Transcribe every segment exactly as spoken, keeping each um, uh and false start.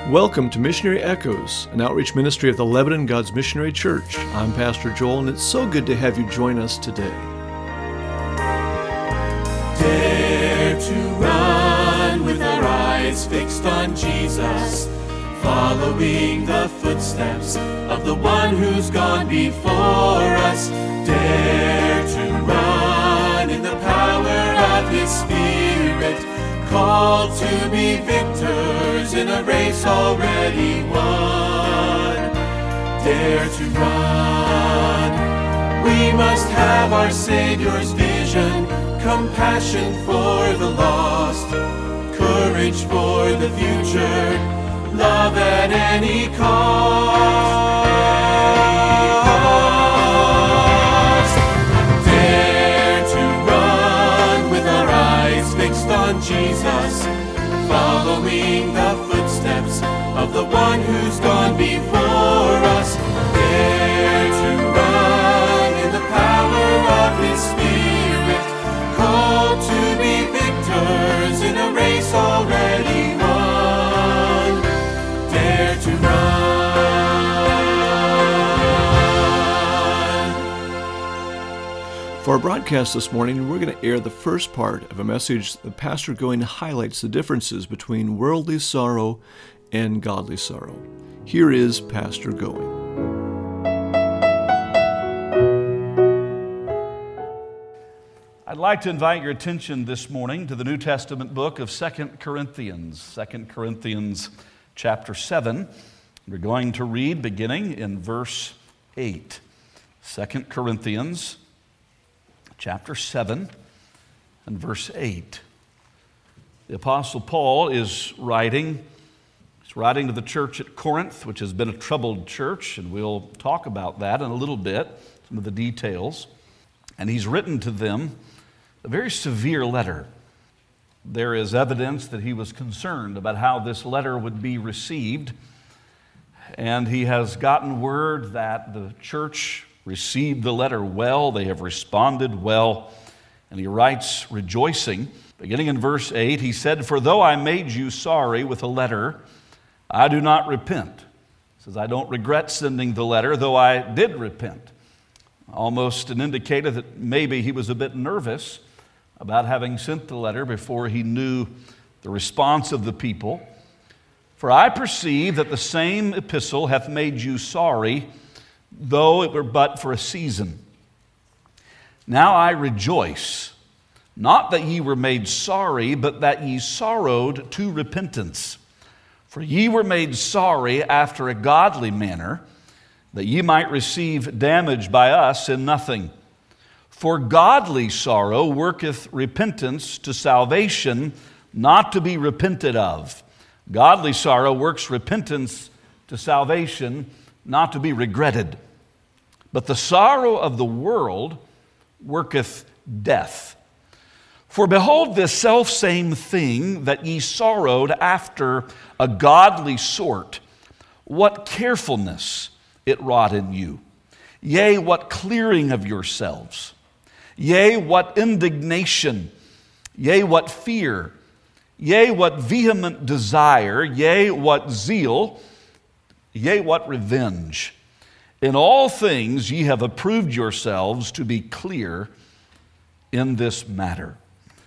Welcome to Missionary Echoes, an outreach ministry of the Lebanon God's Missionary Church. I'm Pastor Joel, and it's so good to have you join us today. Dare to run with our eyes fixed on Jesus, following the footsteps of the one who's gone before us. Dare to run in the power of His Spirit, called to be victors in a race already won. Dare to run. We must have our Savior's vision, compassion for the lost, courage for the future, love at any cost. Dare to run with our eyes fixed on Jesus, following the footsteps of the one who's gone before us. Dare to run in the power of His Spirit, called to be victors in a race already won. Dare to run. For our broadcast this morning, we're going to air the first part of a message that Pastor Going highlights the differences between worldly sorrow and godly sorrow. Here is Pastor Going. I'd like to invite your attention this morning to the New Testament book of Second Corinthians, Second Corinthians chapter seven. We're going to read beginning in verse eight. Second Corinthians chapter seven and verse eight. The Apostle Paul is writing, he's writing to the church at Corinth, which has been a troubled church, and we'll talk about that in a little bit, some of the details. And he's written to them a very severe letter. There is evidence that he was concerned about how this letter would be received, and he has gotten word that the church received the letter well. They have responded well, and he writes, rejoicing, beginning in verse eight, he said, "For though I made you sorry with a letter, I do not repent." He says, "I don't regret sending the letter, though I did repent." Almost an indicator that maybe he was a bit nervous about having sent the letter before he knew the response of the people. "For I perceive that the same epistle hath made you sorry, though it were but for a season. Now I rejoice, not that ye were made sorry, but that ye sorrowed to repentance. For ye were made sorry after a godly manner, that ye might receive damage by us in nothing. For godly sorrow worketh repentance to salvation, not to be repented of." Godly sorrow works repentance to salvation, not to be regretted. "But the sorrow of the world worketh death. For behold, this selfsame thing that ye sorrowed after a godly sort, what carefulness it wrought in you. Yea, what clearing of yourselves. Yea, what indignation. Yea, what fear. Yea, what vehement desire. Yea, what zeal. Yea, what revenge. In all things ye have approved yourselves to be clear in this matter."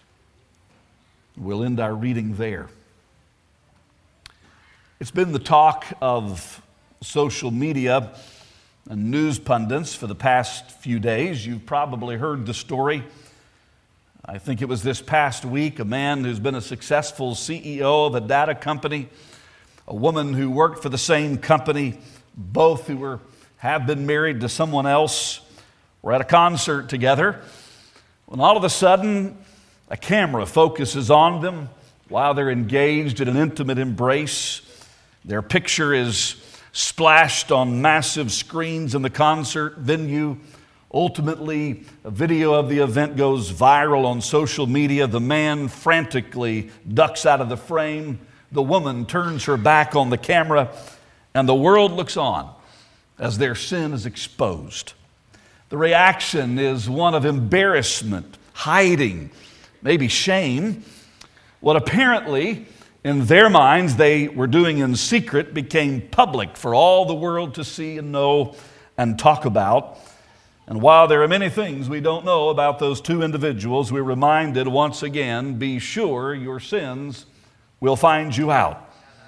We'll end our reading there. It's been the talk of social media and news pundits for the past few days. You've probably heard the story. I think it was this past week, a man who's been a successful C E O of a data company, a woman who worked for the same company, both who were have been married to someone else, were at a concert together, when all of a sudden a camera focuses on them while they're engaged in an intimate embrace. Their picture is splashed on massive screens in the concert venue. Ultimately, a video of the event goes viral on social media. The man frantically ducks out of the frame. The woman turns her back on the camera, and the world looks on as their sin is exposed. The reaction is one of embarrassment, hiding, maybe shame. What apparently in their minds they were doing in secret became public for all the world to see and know and talk about. And while there are many things we don't know about those two individuals, we're reminded once again, be sure your sins will find you out.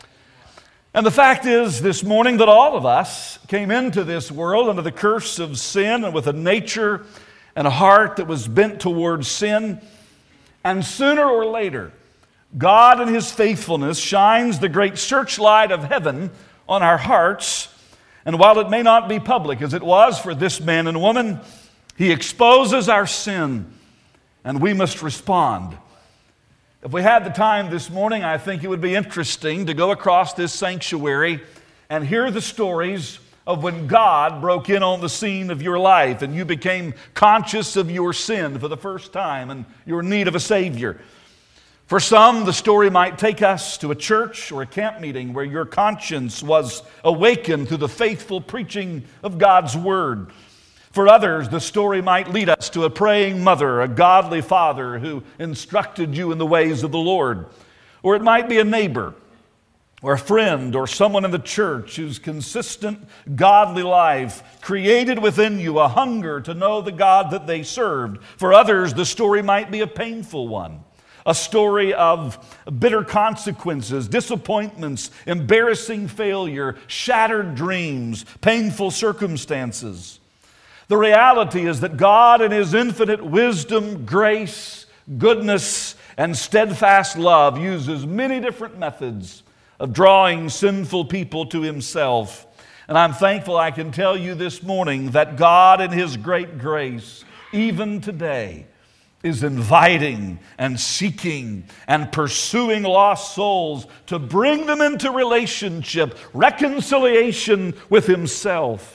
And the fact is this morning that all of us came into this world under the curse of sin and with a nature and a heart that was bent towards sin. And sooner or later, God in His faithfulness shines the great searchlight of heaven on our hearts. And while it may not be public as it was for this man and woman, He exposes our sin and we must respond. If we had the time this morning, I think it would be interesting to go across this sanctuary and hear the stories of when God broke in on the scene of your life and you became conscious of your sin for the first time and your need of a Savior. For some, the story might take us to a church or a camp meeting where your conscience was awakened through the faithful preaching of God's Word. For others, the story might lead us to a praying mother, a godly father who instructed you in the ways of the Lord. Or it might be a neighbor or a friend or someone in the church whose consistent godly life created within you a hunger to know the God that they served. For others, the story might be a painful one. A story of bitter consequences, disappointments, embarrassing failure, shattered dreams, painful circumstances. The reality is that God in His infinite wisdom, grace, goodness, and steadfast love uses many different methods of drawing sinful people to Himself. And I'm thankful I can tell you this morning that God in His great grace, even today, is inviting and seeking and pursuing lost souls to bring them into relationship, reconciliation with Himself.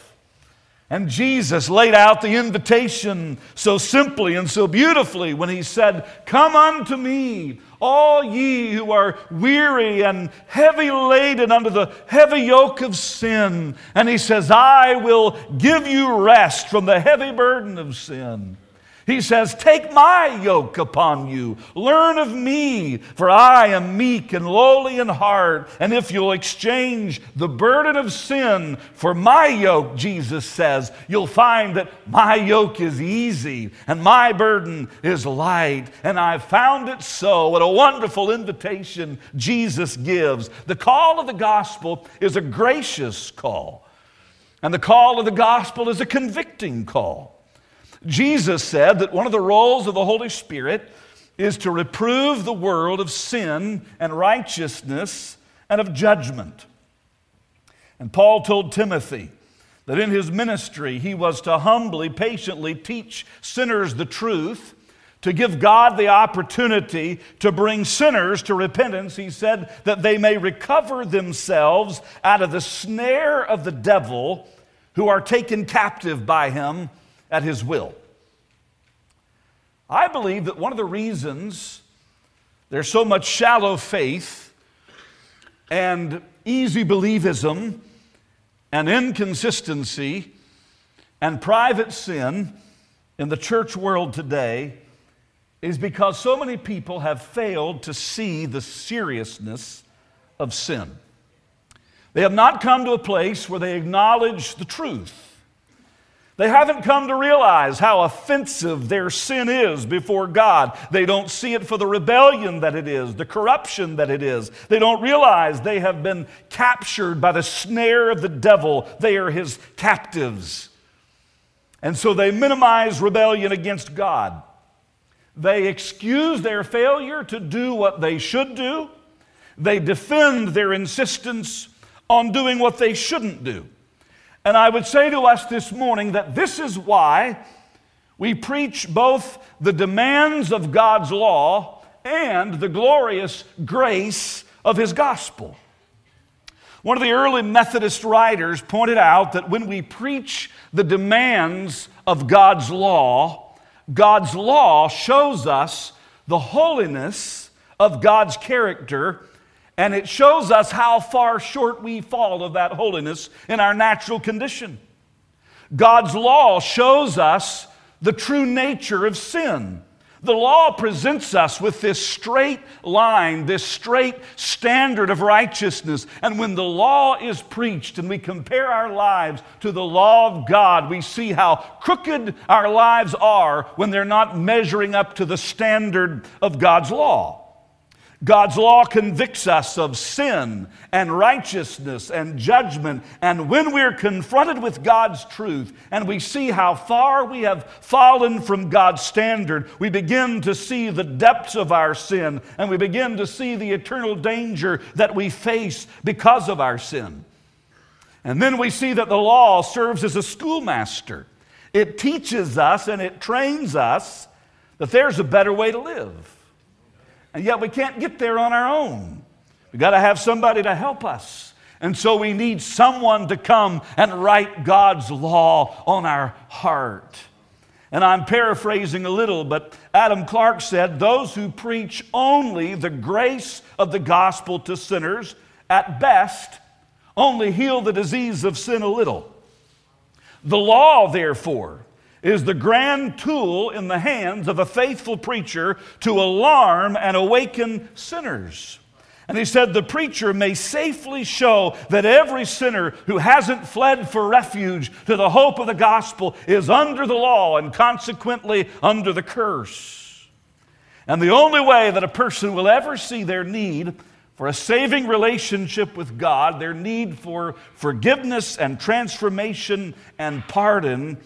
And Jesus laid out the invitation so simply and so beautifully when He said, "Come unto me, all ye who are weary and heavy laden under the heavy yoke of sin." And He says, "I will give you rest from the heavy burden of sin." He says, "Take my yoke upon you. Learn of me, for I am meek and lowly in heart. And if you'll exchange the burden of sin for my yoke," Jesus says, "you'll find that my yoke is easy and my burden is light." And I found it so. What a wonderful invitation Jesus gives. The call of the gospel is a gracious call. And the call of the gospel is a convicting call. Jesus said that one of the roles of the Holy Spirit is to reprove the world of sin and righteousness and of judgment. And Paul told Timothy that in his ministry he was to humbly, patiently teach sinners the truth, to give God the opportunity to bring sinners to repentance. He said that they may recover themselves out of the snare of the devil who are taken captive by him at His will. I believe that one of the reasons there's so much shallow faith and easy believism and inconsistency and private sin in the church world today is because so many people have failed to see the seriousness of sin. They have not come to a place where they acknowledge the truth. They haven't come to realize how offensive their sin is before God. They don't see it for the rebellion that it is, the corruption that it is. They don't realize they have been captured by the snare of the devil. They are his captives. And so they minimize rebellion against God. They excuse their failure to do what they should do. They defend their insistence on doing what they shouldn't do. And I would say to us this morning that this is why we preach both the demands of God's law and the glorious grace of His gospel. One of the early Methodist writers pointed out that when we preach the demands of God's law, God's law shows us the holiness of God's character, and it shows us how far short we fall of that holiness in our natural condition. God's law shows us the true nature of sin. The law presents us with this straight line, this straight standard of righteousness. And when the law is preached and we compare our lives to the law of God, we see how crooked our lives are when they're not measuring up to the standard of God's law. God's law convicts us of sin and righteousness and judgment. And when we're confronted with God's truth and we see how far we have fallen from God's standard, we begin to see the depths of our sin, and we begin to see the eternal danger that we face because of our sin. And then we see that the law serves as a schoolmaster. It teaches us and it trains us that there's a better way to live. And yet we can't get there on our own. We've got to have somebody to help us. And so we need someone to come and write God's law on our heart. And I'm paraphrasing a little, but Adam Clarke said, those who preach only the grace of the gospel to sinners, at best, only heal the disease of sin a little. The law, therefore, is the grand tool in the hands of a faithful preacher to alarm and awaken sinners. And he said the preacher may safely show that every sinner who hasn't fled for refuge to the hope of the gospel is under the law and consequently under the curse. And the only way that a person will ever see their need for a saving relationship with God, their need for forgiveness and transformation and pardon,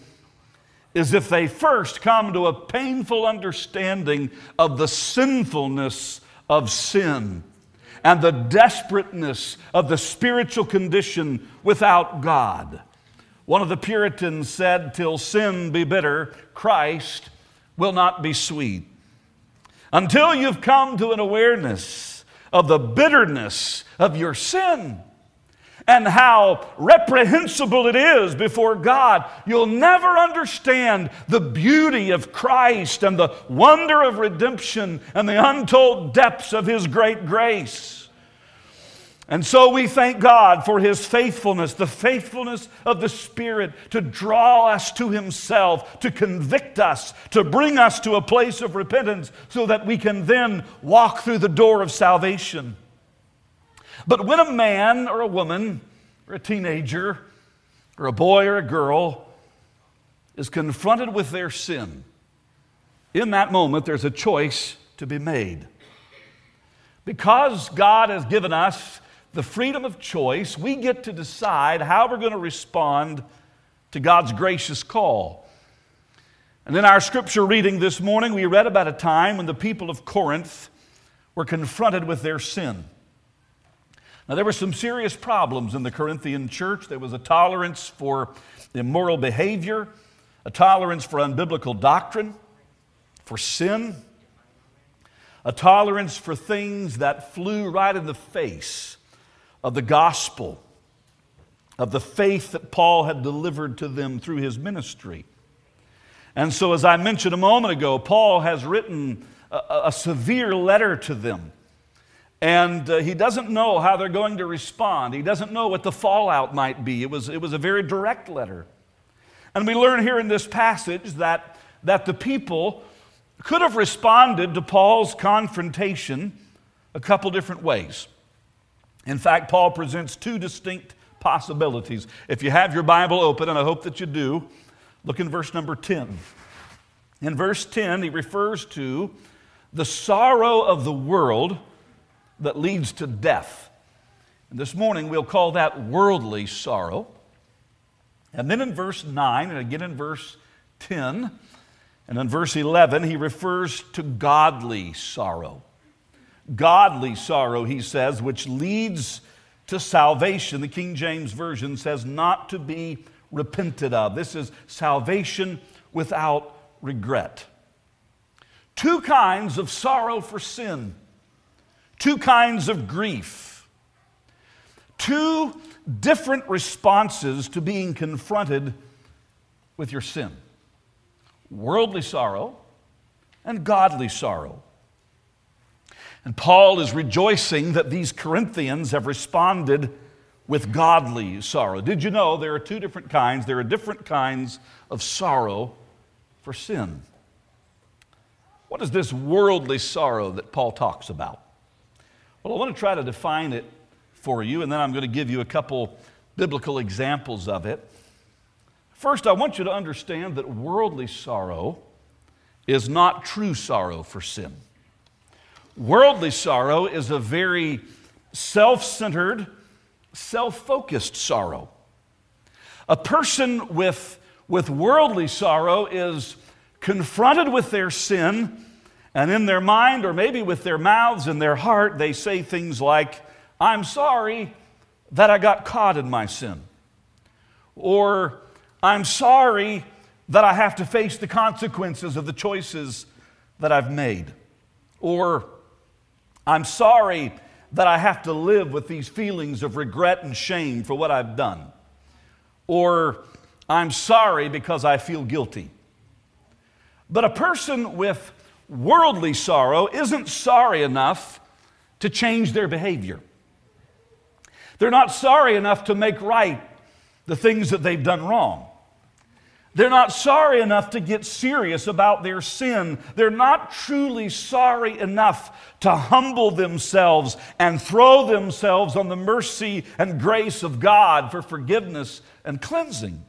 is if they first come to a painful understanding of the sinfulness of sin and the desperateness of the spiritual condition without God. One of the Puritans said, "Till sin be bitter, Christ will not be sweet." Until you've come to an awareness of the bitterness of your sin and how reprehensible it is before God, you'll never understand the beauty of Christ and the wonder of redemption and the untold depths of His great grace. And so we thank God for His faithfulness, the faithfulness of the Spirit to draw us to Himself, to convict us, to bring us to a place of repentance so that we can then walk through the door of salvation. But when a man or a woman or a teenager or a boy or a girl is confronted with their sin, in that moment there's a choice to be made. Because God has given us the freedom of choice, we get to decide how we're going to respond to God's gracious call. And in our scripture reading this morning, we read about a time when the people of Corinth were confronted with their sin. Now, there were some serious problems in the Corinthian church. There was a tolerance for immoral behavior, a tolerance for unbiblical doctrine, for sin, a tolerance for things that flew right in the face of the gospel, of the faith that Paul had delivered to them through his ministry. And so, as I mentioned a moment ago, Paul has written a, a severe letter to them. And uh, he doesn't know how they're going to respond. He doesn't know what the fallout might be. It was, it was a very direct letter. And we learn here in this passage that, that the people could have responded to Paul's confrontation a couple different ways. In fact, Paul presents two distinct possibilities. If you have your Bible open, and I hope that you do, look in verse number ten. In verse ten, he refers to the sorrow of the world that leads to death. And this morning we'll call that worldly sorrow. And then in verse nine, and again in verse ten, and in verse eleven, he refers to godly sorrow. Godly sorrow, he says, which leads to salvation. The King James Version says not to be repented of. This is salvation without regret. Two kinds of sorrow for sin. Two kinds of grief. Two different responses to being confronted with your sin. Worldly sorrow and godly sorrow. And Paul is rejoicing that these Corinthians have responded with godly sorrow. Did you know there are two different kinds? There are different kinds of sorrow for sin. What is this worldly sorrow that Paul talks about? Well, I want to try to define it for you, and then I'm going to give you a couple biblical examples of it. First, I want you to understand that worldly sorrow is not true sorrow for sin. Worldly sorrow is a very self-centered, self-focused sorrow. A person with, with worldly sorrow is confronted with their sin, and in their mind, or maybe with their mouths and their heart, they say things like, "I'm sorry that I got caught in my sin." Or, "I'm sorry that I have to face the consequences of the choices that I've made." Or, "I'm sorry that I have to live with these feelings of regret and shame for what I've done." Or, "I'm sorry because I feel guilty." But a person with worldly sorrow isn't sorry enough to change their behavior. They're not sorry enough to make right the things that they've done wrong. They're not sorry enough to get serious about their sin. They're not truly sorry enough to humble themselves and throw themselves on the mercy and grace of God for forgiveness and cleansing.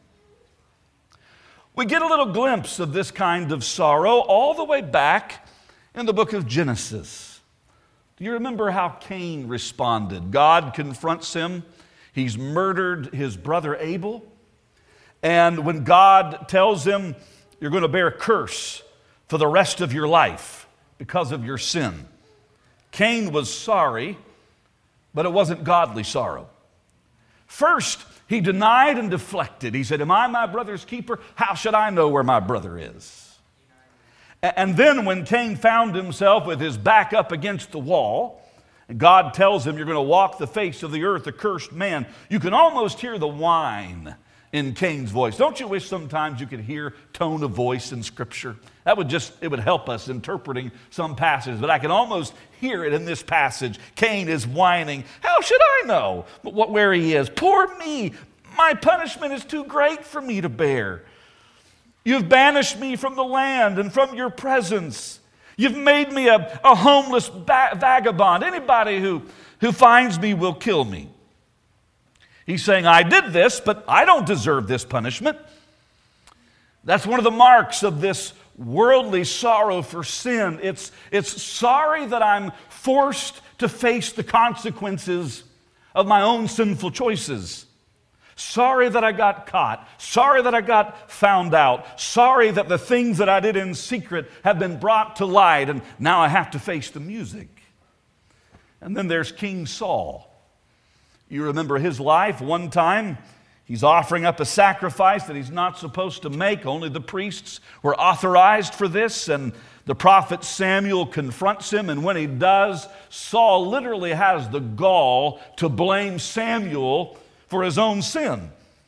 We get a little glimpse of this kind of sorrow all the way back in the book of Genesis. Do you remember how Cain responded? God confronts him. He's murdered his brother Abel. And when God tells him, "You're going to bear a curse for the rest of your life because of your sin," Cain was sorry, but it wasn't godly sorrow. First, he denied and deflected. He said, "Am I my brother's keeper? How should I know where my brother is?" And then when Cain found himself with his back up against the wall, and God tells him, "You're going to walk the face of the earth, a cursed man," you can almost hear the whine in Cain's voice. Don't you wish sometimes you could hear tone of voice in Scripture? That would just, it would help us interpreting some passages. But I can almost hear it in this passage. Cain is whining, "How should I know what, where he is? Poor me. My punishment is too great for me to bear. You've banished me from the land and from your presence. You've made me a, a homeless ba- vagabond. Anybody who, who finds me will kill me." He's saying, "I did this, but I don't deserve this punishment." That's one of the marks of this worldly sorrow for sin. It's, it's sorry that I'm forced to face the consequences of my own sinful choices. Sorry that I got caught. Sorry that I got found out. Sorry that the things that I did in secret have been brought to light, and now I have to face the music. And then there's King Saul. You remember his life. One time, he's offering up a sacrifice that he's not supposed to make. Only the priests were authorized for this, and the prophet Samuel confronts him, and when he does, Saul literally has the gall to blame Samuel for his own sin.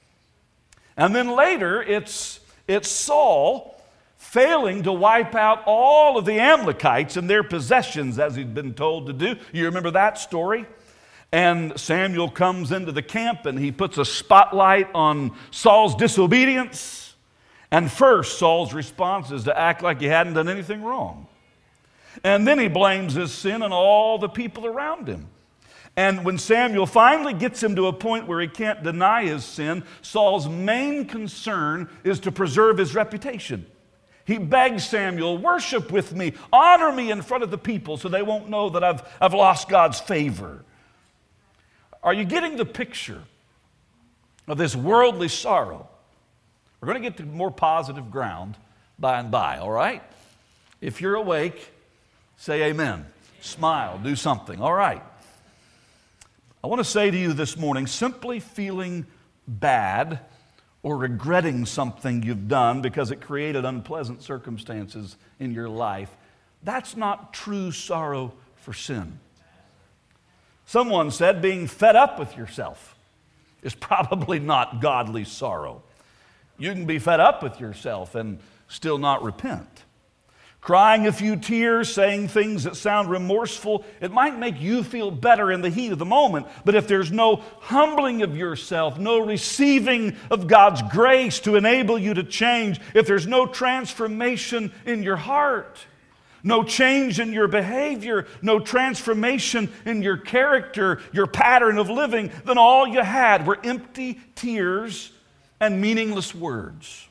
And then later, it's, it's Saul failing to wipe out all of the Amalekites and their possessions as he'd been told to do. You remember that story? And Samuel comes into the camp and he puts a spotlight on Saul's disobedience. And first, Saul's response is to act like he hadn't done anything wrong. And then he blames his sin on all the people around him. And when Samuel finally gets him to a point where he can't deny his sin, Saul's main concern is to preserve his reputation. He begs Samuel, "Worship with me, honor me in front of the people so they won't know that I've, I've lost God's favor." Are you getting the picture of this worldly sorrow? We're going to get to more positive ground by and by, all right? If you're awake, say amen. Smile, do something, all right. I want to say to you this morning, simply feeling bad or regretting something you've done because it created unpleasant circumstances in your life, that's not true sorrow for sin. Someone said being fed up with yourself is probably not godly sorrow. You can be fed up with yourself and still not repent. Crying a few tears, saying things that sound remorseful, it might make you feel better in the heat of the moment, but if there's no humbling of yourself, no receiving of God's grace to enable you to change, if there's no transformation in your heart, no change in your behavior, no transformation in your character, your pattern of living, then all you had were empty tears and meaningless words.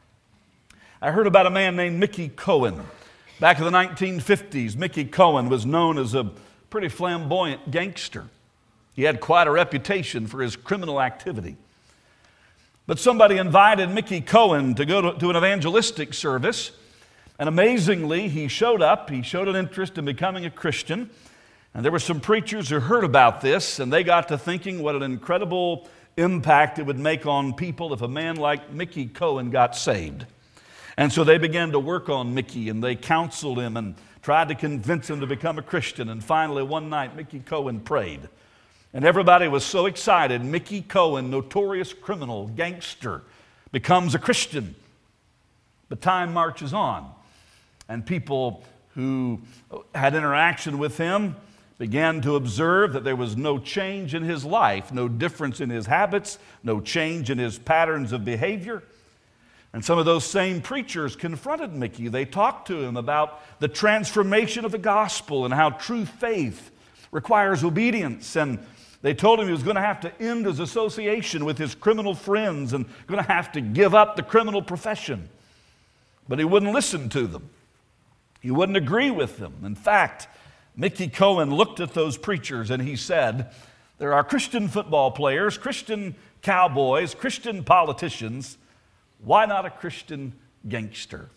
I heard about a man named Mickey Cohen. Back in the nineteen fifties, Mickey Cohen was known as a pretty flamboyant gangster. He had quite a reputation for his criminal activity. But somebody invited Mickey Cohen to go to, to an evangelistic service, and amazingly, he showed up. He showed an interest in becoming a Christian, and there were some preachers who heard about this, and they got to thinking what an incredible impact it would make on people if a man like Mickey Cohen got saved. And so they began to work on Mickey, and they counseled him and tried to convince him to become a Christian. And finally, one night, Mickey Cohen prayed. And everybody was so excited. Mickey Cohen, notorious criminal, gangster, becomes a Christian. But time marches on, and people who had interaction with him began to observe that there was no change in his life, no difference in his habits, no change in his patterns of behavior. And some of those same preachers confronted Mickey. They talked to him about the transformation of the gospel and how true faith requires obedience. And they told him he was going to have to end his association with his criminal friends and going to have to give up the criminal profession. But he wouldn't listen to them. He wouldn't agree with them. In fact, Mickey Cohen looked at those preachers and he said, there are Christian football players, Christian cowboys, Christian politicians. Why not a Christian gangster?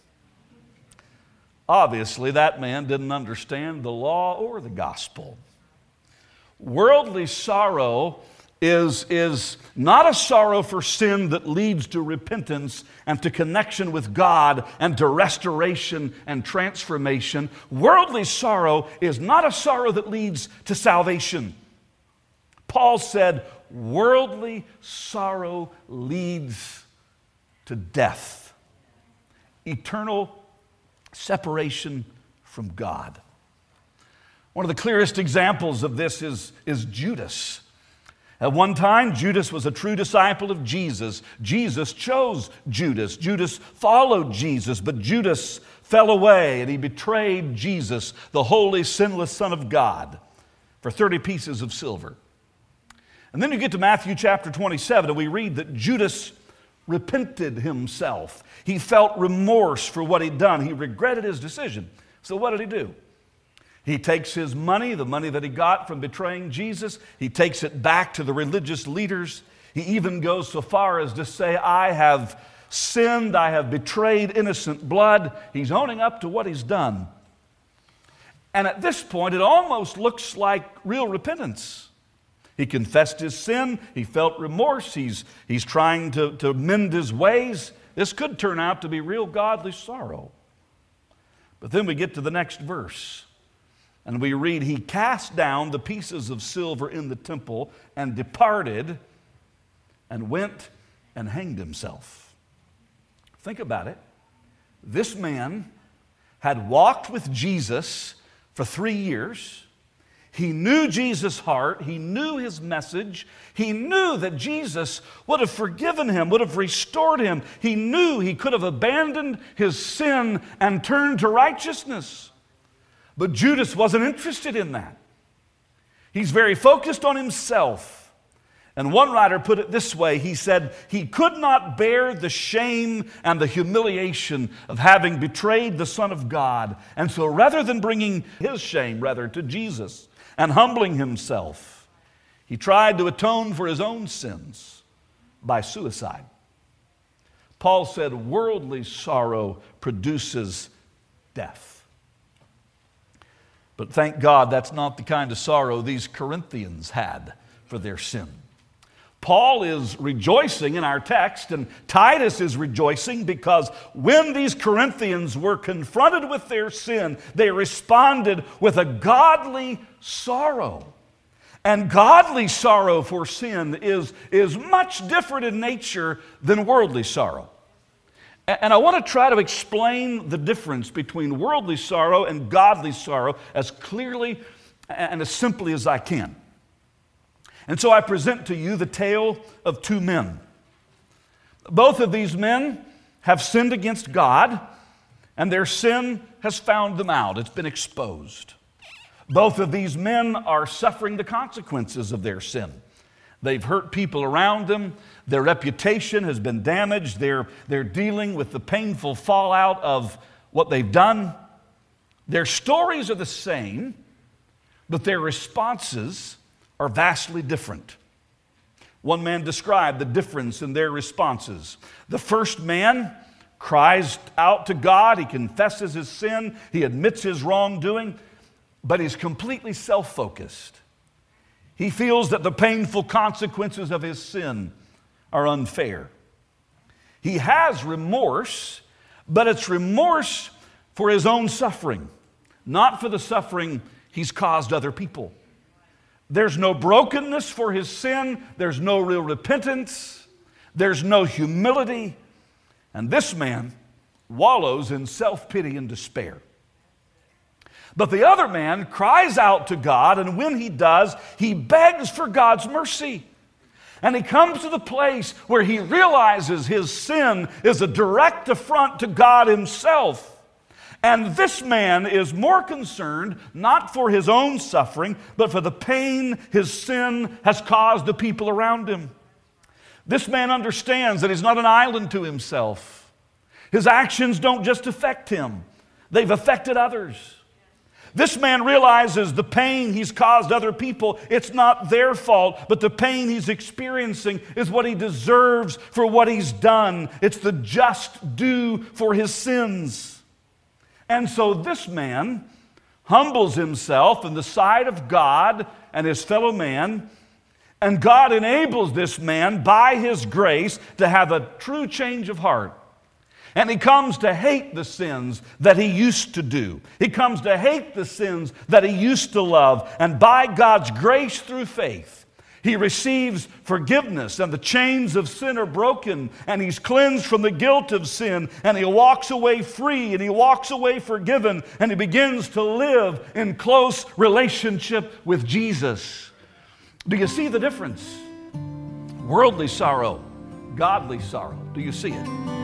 Obviously, that man didn't understand the law or the gospel. Worldly sorrow is, is not a sorrow for sin that leads to repentance and to connection with God and to restoration and transformation. Worldly sorrow is not a sorrow that leads to salvation. Paul said, worldly sorrow leads to death, eternal separation from God. One of the clearest examples of this is, is Judas. At one time, Judas was a true disciple of Jesus. Jesus chose Judas. Judas followed Jesus, but Judas fell away and he betrayed Jesus, the holy, sinless Son of God, for thirty pieces of silver. And then you get to Matthew chapter twenty-seven, and we read that Judas repented himself. He felt remorse for what he'd done. He regretted his decision. So what did he do? He takes his money, the money that he got from betraying Jesus, he takes it back to the religious leaders. He even goes so far as to say, I have sinned, I have betrayed innocent blood. He's owning up to what he's done. And at this point, it almost looks like real repentance. He confessed his sin, he felt remorse, he's, he's trying to, to mend his ways. This could turn out to be real godly sorrow. But then we get to the next verse. And we read, he cast down the pieces of silver in the temple and departed and went and hanged himself. Think about it. This man had walked with Jesus for three years. He knew Jesus' heart. He knew his message. He knew that Jesus would have forgiven him, would have restored him. He knew he could have abandoned his sin and turned to righteousness. But Judas wasn't interested in that. He's very focused on himself. And one writer put it this way. He said, he could not bear the shame and the humiliation of having betrayed the Son of God. And so rather than bringing his shame, rather, to Jesus and humbling himself, he tried to atone for his own sins by suicide. Paul said, worldly sorrow produces death. But thank God that's not the kind of sorrow these Corinthians had for their sin. Paul is rejoicing in our text, and Titus is rejoicing because when these Corinthians were confronted with their sin, they responded with a godly sorrow. And godly sorrow for sin is, is much different in nature than worldly sorrow. And I want to try to explain the difference between worldly sorrow and godly sorrow as clearly and as simply as I can. And so I present to you the tale of two men. Both of these men have sinned against God, and their sin has found them out. It's been exposed. Both of these men are suffering the consequences of their sin. They've hurt people around them. Their reputation has been damaged. They're, they're dealing with the painful fallout of what they've done. Their stories are the same, but their responses are vastly different. One man described the difference in their responses. The first man cries out to God. He confesses his sin. He admits his wrongdoing, but he's completely self-focused. He feels that the painful consequences of his sin are unfair. He has remorse, but it's remorse for his own suffering, not for the suffering he's caused other people. There's no brokenness for his sin. There's no real repentance. There's no humility. And this man wallows in self-pity and despair. But the other man cries out to God, and when he does, he begs for God's mercy. And he comes to the place where he realizes his sin is a direct affront to God himself. And this man is more concerned not for his own suffering, but for the pain his sin has caused the people around him. This man understands that he's not an island to himself. His actions don't just affect him, they've affected others. This man realizes the pain he's caused other people, it's not their fault, but the pain he's experiencing is what he deserves for what he's done. It's the just due for his sins. And so this man humbles himself in the sight of God and his fellow man, and God enables this man by his grace to have a true change of heart. And he comes to hate the sins that he used to do. He comes to hate the sins that he used to love. And by God's grace through faith, he receives forgiveness, and the chains of sin are broken, and he's cleansed from the guilt of sin, and he walks away free, and he walks away forgiven, and he begins to live in close relationship with Jesus. Do you see the difference? Worldly sorrow, godly sorrow. Do you see it?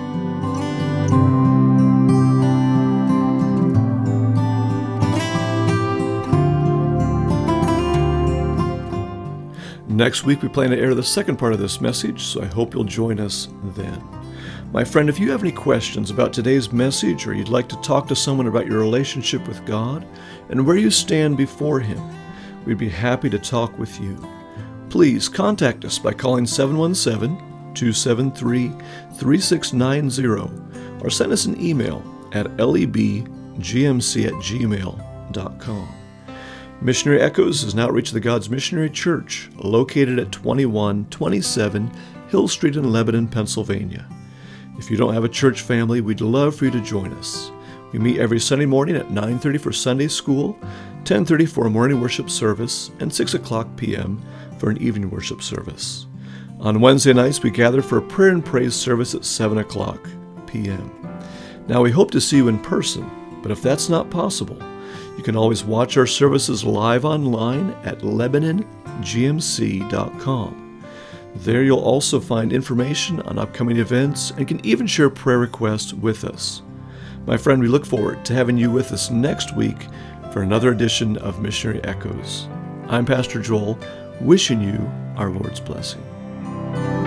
Next week, we plan to air the second part of this message, so I hope you'll join us then. My friend, if you have any questions about today's message, or you'd like to talk to someone about your relationship with God and where you stand before Him, we'd be happy to talk with you. Please contact us by calling seven one seven, two seven three, three six nine zero or send us an email at lebgmc at gmail dot com. Missionary Echoes is an outreach of the God's Missionary Church, located at twenty-one twenty-seven Hill Street in Lebanon, Pennsylvania. If you don't have a church family, we'd love for you to join us. We meet every Sunday morning at nine thirty for Sunday school, ten thirty for a morning worship service, and six o'clock p.m. for an evening worship service. On Wednesday nights, we gather for a prayer and praise service at seven o'clock p.m. Now, we hope to see you in person, but if that's not possible, you can always watch our services live online at lebanon g m c dot com. There you'll also find information on upcoming events and can even share prayer requests with us. My friend, we look forward to having you with us next week for another edition of Missionary Echoes. I'm Pastor Joel, wishing you our Lord's blessing.